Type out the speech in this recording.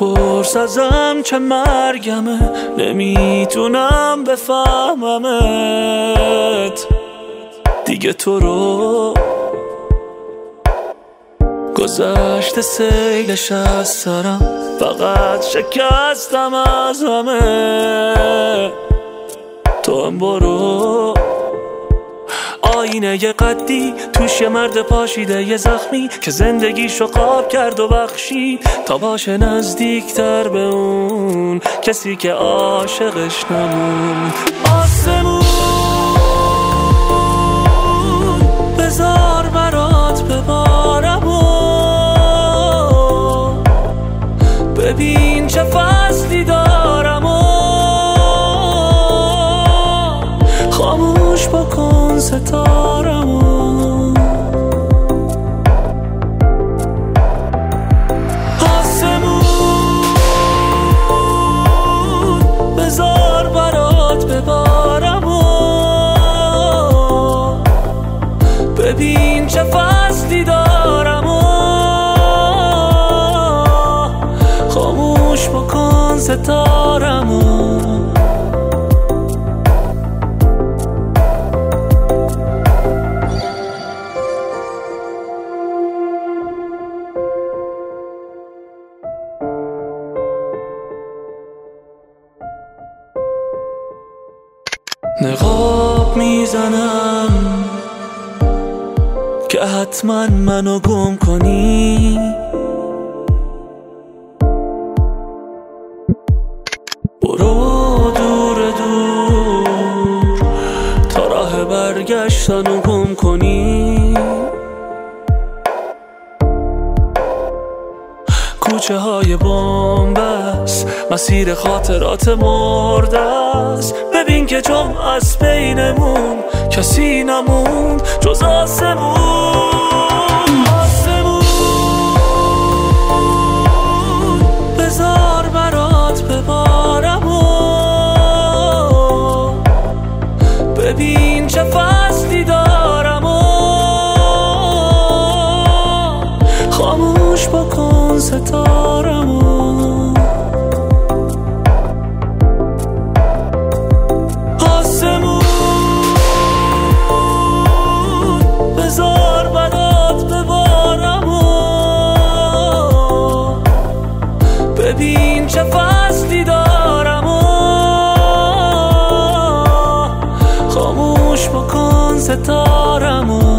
بپرس ازم چه مرگمه، نمیتونم بفهممت دیگه. تو رو گذشته سیلش از سرم، فقط شکستم از همه. تو هم برو آینه ی قدی، توش یه مرد پاشیده یه زخمی که زندگیشو قاب کرد و بخشید تا باشه نزدیکتر به اون کسی که عاشقش نمون. آسمون بذار برات ببارم و ببین چه فصلی دارم و خاموش بکن ستارمو. آسمون بذار برات ببارم و ببین چه فصلی دارم و خاموش بکن ستارمو. نقاب میزنم که حتما منو گم کنی، برو دور دور تا راه برگشتنو گم کنی. کوچه های بنبست، مسیر خاطرات مرده است. ببین که چون از بینمون کسی نموند جز آسمون. آسمون بذار برات ببارم و ببین چه فصلی دارم و خاموش بکن ستارمو. آسمون بذار برات ببارم و ببین چه فصلی دارم و خاموش بکن ستارمو.